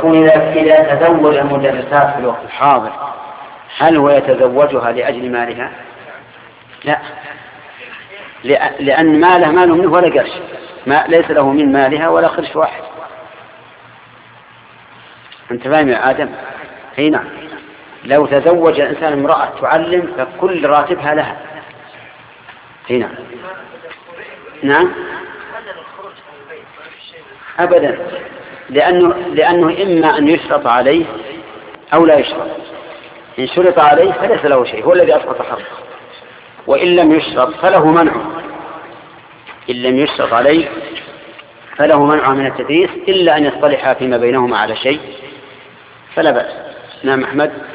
يقول إذا تزوج المدرسات في الوقت الحاضر هل هو يتزوجها لأجل مالها؟ لا، لأن ماله ماله منه ولا قرش، ما ليس له من مالها ولا قرش واحد. أنت فاهم يا آدم؟ هنا لو تزوج الإنسان امرأة تعلم فكل راتبها لها. هنا نعم أبدا، لأنه إما أن يشرط عليه أو لا يشرط. إن شرط عليه فليس له شيء، هو الذي أسقط حقه، وإن لم يشرط فله منعه. إن لم يشرط عليه فله منعه من التدريس إلا أن يصطلحا فيما بينهما على شيء فلا بأس. نعم أحمد.